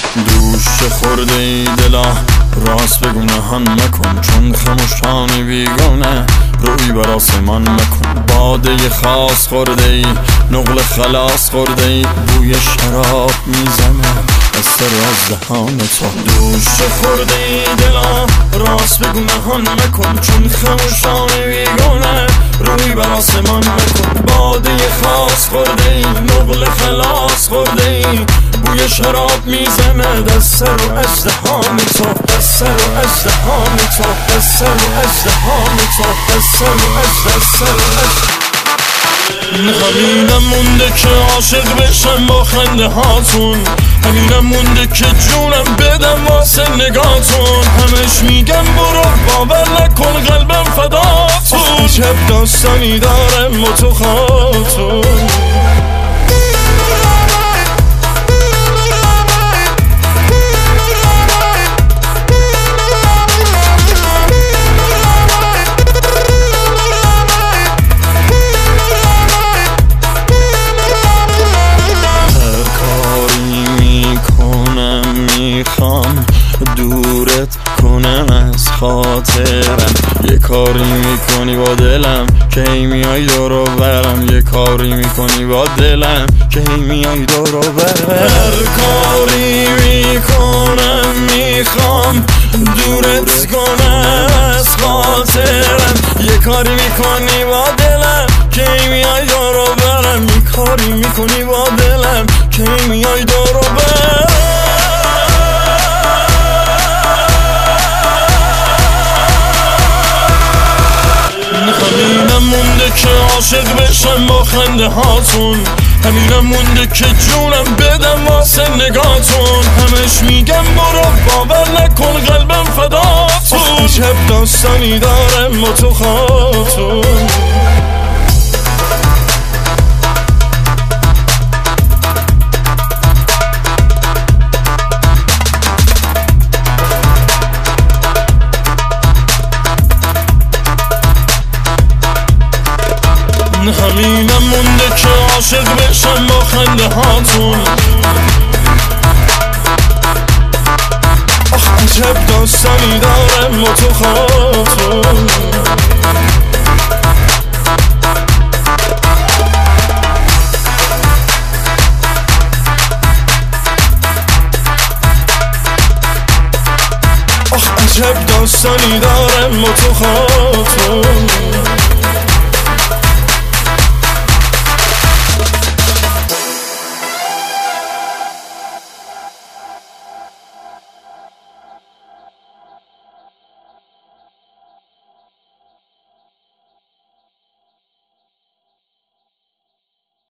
دوش خورده ای دلا راست بگو نهان مکن، چون خموشانی بیگانه روی بر آسمان مکن. باده خاص خورده ای نقل خلاص خورده ای، بوی شراب میزنه از سر از دهان تو. دوش خورده ای دلا راست بگو نهان مکن، چون خموشانی بیگانه روی بر آسمان مکن. باده خاص خورده ای نقل خلاص خورده ای، بوی شراب میزنه دست سر و ازدهان تو، دست سر و ازدهان تو، دست سر و ازدهان تو، دست سر و همینم مونده که عاشق بشم با خنده هاتون، همینم مونده که جونم بدم واسه نگاتون. همش میگم برو باور نکن قلبم فداتون، عجب داستانی دارم با تو خاتون. میخوام دورت کنم از خاطرم، یه کاری میکنی با دلم که هی میای دور و برم، یه کاری میکنی با دلم که هی میای دور و برم. هر کاری میکنم میخوام دورت کنم از خاطرم، یه کاری میکنی با دلم که هی میای دور و برم، یه کاری میکنی با دلم که هی میای دور و برم. همینم مونده که عاشق بشم با خنده هاتون، همینم مونده که جونم بدم واسه نگاتون. همش میگم برو باور نکن قلبم فداتون، عجب داستانی دارم با تو خاتون. همینم مونده که عاشق بشم با خنده هاتون، آخ عجب داستانی دارم با تو خاتون. آخ عجب داستانی دارم با تو خاتون.